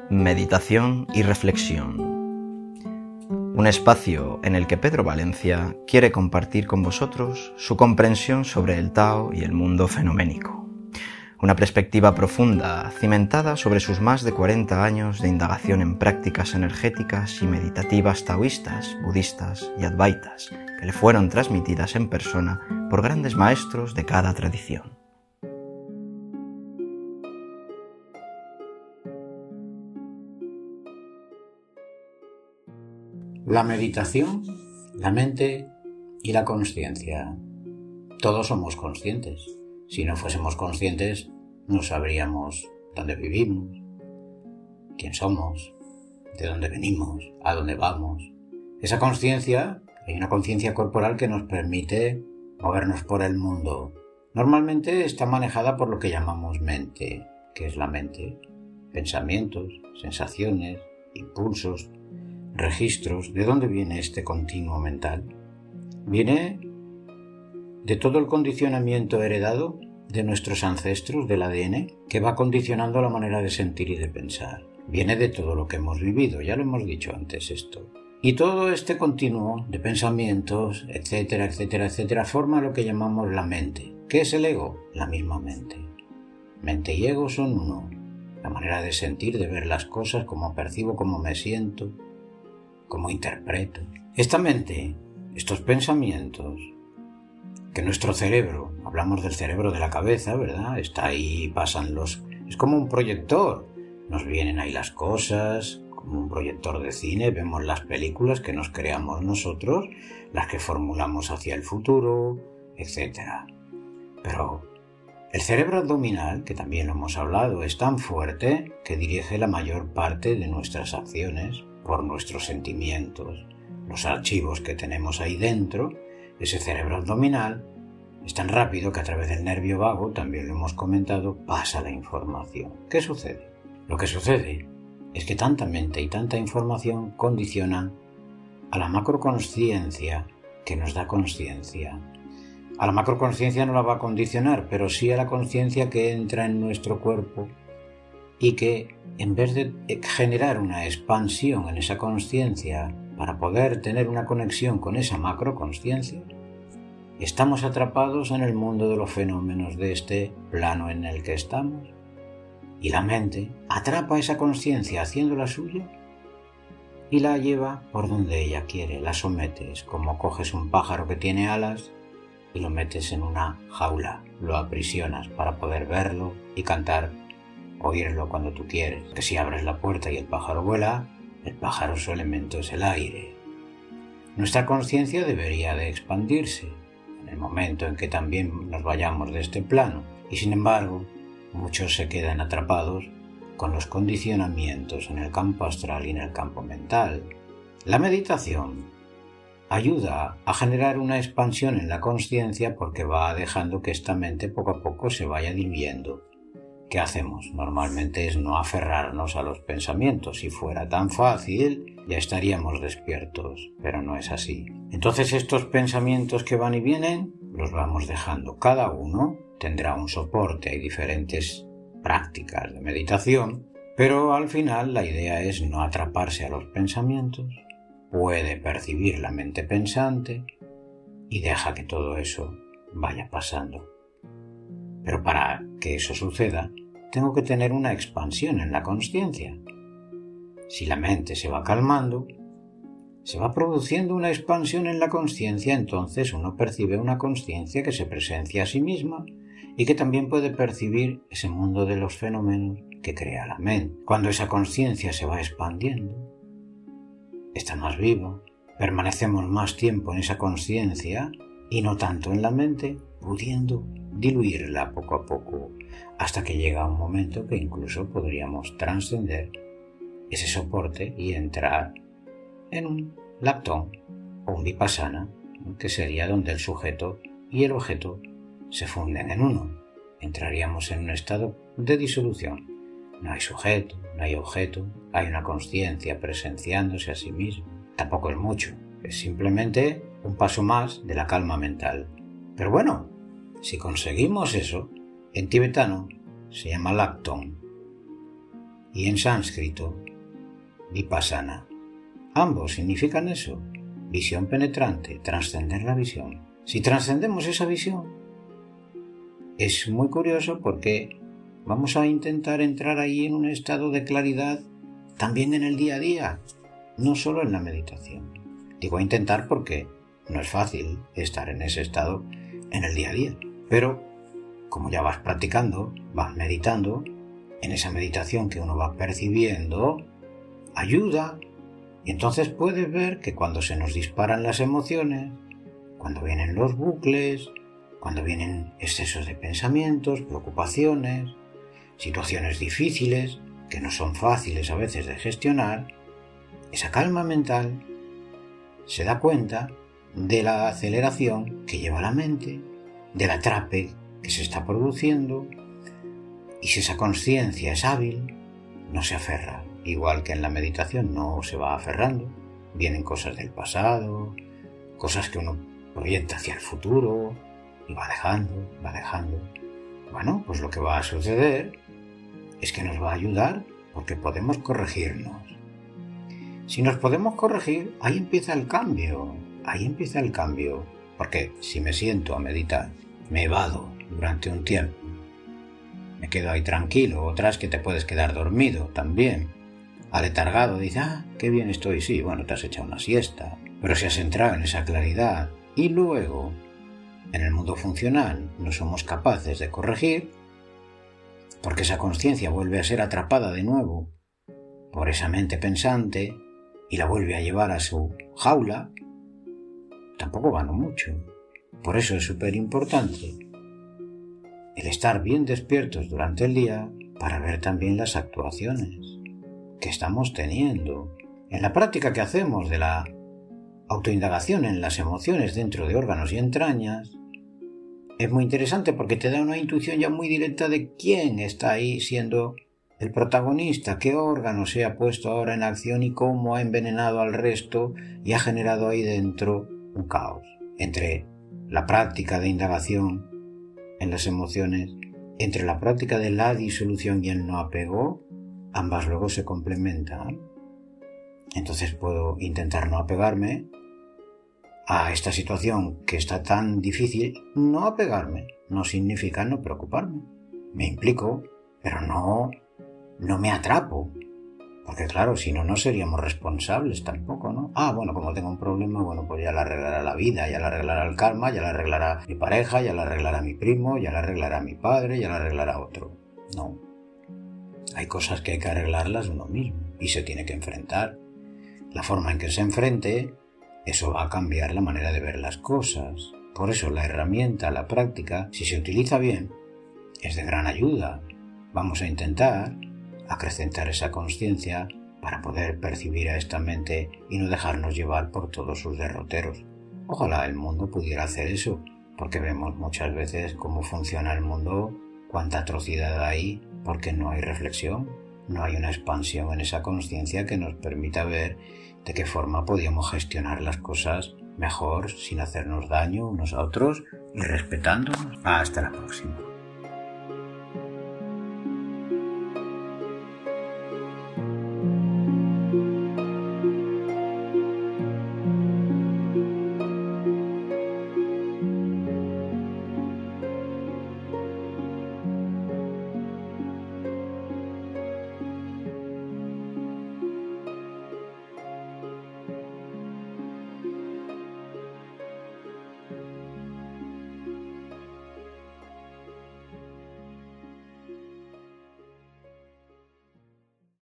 Meditación y reflexión. Un espacio en el que Pedro Valencia quiere compartir con vosotros su comprensión sobre el Tao y el mundo fenoménico. Una perspectiva profunda, cimentada sobre sus más de 40 años de indagación en prácticas energéticas y meditativas taoístas, budistas y advaitas, que le fueron transmitidas en persona por grandes maestros de cada tradición. La meditación, la mente y la consciencia. Todos somos conscientes. Si no fuésemos conscientes, no sabríamos dónde vivimos, quién somos, de dónde venimos, a dónde vamos. Esa consciencia, hay una conciencia corporal que nos permite movernos por el mundo. Normalmente está manejada por lo que llamamos mente. ¿Qué es la mente? Pensamientos, sensaciones, impulsos, registros. ¿De dónde viene este continuo mental? Viene de todo el condicionamiento heredado de nuestros ancestros, del ADN, que va condicionando la manera de sentir y de pensar. Viene de todo lo que hemos vivido, ya lo hemos dicho antes esto. Y todo este continuo de pensamientos, etcétera, etcétera, etcétera, forma lo que llamamos la mente. ¿Qué es el ego? La misma mente. Mente y ego son uno. La manera de sentir, de ver las cosas, cómo percibo, cómo me siento, cómo interpreto. Esta mente, estos pensamientos, que nuestro cerebro, hablamos del cerebro de la cabeza, ¿verdad? Está ahí, pasan los... Es como un proyector. Nos vienen ahí las cosas, como un proyector de cine, vemos las películas que nos creamos nosotros, las que formulamos hacia el futuro, etc. Pero el cerebro abdominal, que también lo hemos hablado, es tan fuerte que dirige la mayor parte de nuestras acciones por nuestros sentimientos. Los archivos que tenemos ahí dentro, ese cerebro abdominal, es tan rápido que a través del nervio vago, también lo hemos comentado, pasa la información. ¿Qué sucede? Lo que sucede es que tanta mente y tanta información condicionan a la macroconsciencia que nos da consciencia. A la macroconsciencia no la va a condicionar, pero sí a la consciencia que entra en nuestro cuerpo y que, en vez de generar una expansión en esa consciencia para poder tener una conexión con esa macroconsciencia, estamos atrapados en el mundo de los fenómenos de este plano en el que estamos. Y la mente atrapa esa consciencia haciéndola suya y la lleva por donde ella quiere, la somete. Es como coges un pájaro que tiene alas y lo metes en una jaula, lo aprisionas para poder verlo y cantar, oírlo cuando tú quieres. Que si abres la puerta y el pájaro vuela, el pájaro su elemento es el aire. Nuestra consciencia debería de expandirse en el momento en que también nos vayamos de este plano, y sin embargo muchos se quedan atrapados con los condicionamientos en el campo astral y en el campo mental. La meditación ayuda a generar una expansión en la consciencia porque va dejando que esta mente poco a poco se vaya diluyendo. ¿Qué hacemos? Normalmente es no aferrarnos a los pensamientos. Si fuera tan fácil, ya estaríamos despiertos, pero no es así. Entonces estos pensamientos que van y vienen, los vamos dejando. Cada uno tendrá un soporte, hay diferentes prácticas de meditación, pero al final la idea es no atraparse a los pensamientos. Puede percibir la mente pensante y deja que todo eso vaya pasando. Pero para que eso suceda, tengo que tener una expansión en la consciencia. Si la mente se va calmando, se va produciendo una expansión en la consciencia, entonces uno percibe una consciencia que se presencia a sí misma y que también puede percibir ese mundo de los fenómenos que crea la mente. Cuando esa consciencia se va expandiendo, está más viva, permanecemos más tiempo en esa consciencia y no tanto en la mente, pudiendo diluirla poco a poco, hasta que llega un momento que incluso podríamos trascender ese soporte y entrar en un laptón o un vipassana, que sería donde el sujeto y el objeto se funden en uno. Entraríamos en un estado de disolución. No hay sujeto, no hay objeto, hay una consciencia presenciándose a sí mismo. Tampoco es mucho, es simplemente un paso más de la calma mental. Pero bueno, si conseguimos eso, en tibetano se llama laptón y en sánscrito vipassana. Ambos significan eso, visión penetrante, trascender la visión. Si trascendemos esa visión, es muy curioso porque vamos a intentar entrar ahí en un estado de claridad también en el día a día, no solo en la meditación. Digo a intentar porque no es fácil estar en ese estado en el día a día, pero como ya vas practicando, vas meditando, en esa meditación que uno va percibiendo, ayuda, y entonces puedes ver que cuando se nos disparan las emociones, cuando vienen los bucles, cuando vienen excesos de pensamientos, preocupaciones, situaciones difíciles, que no son fáciles a veces de gestionar, esa calma mental se da cuenta de la aceleración que lleva la mente, del atrape que se está produciendo, y si esa conciencia es hábil, no se aferra, igual que en la meditación no se va aferrando, vienen cosas del pasado, cosas que uno proyecta hacia el futuro, y va dejando. Bueno, pues lo que va a suceder es que nos va a ayudar porque podemos corregirnos. Si nos podemos corregir, ahí empieza el cambio, porque si me siento a meditar, me evado durante un tiempo, me quedo ahí tranquilo, otras que te puedes quedar dormido también, aletargado, dices, qué bien estoy, sí, bueno, te has echado una siesta, pero si has entrado en esa claridad y luego en el mundo funcional no somos capaces de corregir, porque esa conciencia vuelve a ser atrapada de nuevo por esa mente pensante y la vuelve a llevar a su jaula, tampoco gano mucho. Por eso es súper importante el estar bien despiertos durante el día para ver también las actuaciones que estamos teniendo. En la práctica que hacemos de la autoindagación en las emociones dentro de órganos y entrañas, es muy interesante porque te da una intuición ya muy directa de quién está ahí siendo el protagonista, qué órgano se ha puesto ahora en acción y cómo ha envenenado al resto y ha generado ahí dentro un caos. Entre la práctica de indagación en las emociones, entre la práctica de la disolución y el no apego, ambas luego se complementan. Entonces puedo intentar no apegarme a esta situación que está tan difícil. No apegarme no significa no preocuparme. Me implico, pero no me atrapo. Porque claro, si no, no seríamos responsables tampoco, ¿no? Bueno, como tengo un problema, bueno, pues ya la arreglará la vida, ya la arreglará el karma, ya la arreglará mi pareja, ya la arreglará mi primo, ya la arreglará mi padre, ya la arreglará otro. No. Hay cosas que hay que arreglarlas uno mismo y se tiene que enfrentar. La forma en que se enfrente, eso va a cambiar la manera de ver las cosas. Por eso la herramienta, la práctica, si se utiliza bien, es de gran ayuda. Vamos a intentar acrecentar esa conciencia para poder percibir a esta mente y no dejarnos llevar por todos sus derroteros. Ojalá el mundo pudiera hacer eso, porque vemos muchas veces cómo funciona el mundo, cuánta atrocidad hay, porque no hay reflexión, no hay una expansión en esa conciencia que nos permita ver de qué forma podíamos gestionar las cosas mejor, sin hacernos daño unos a otros y respetándonos. Hasta la próxima.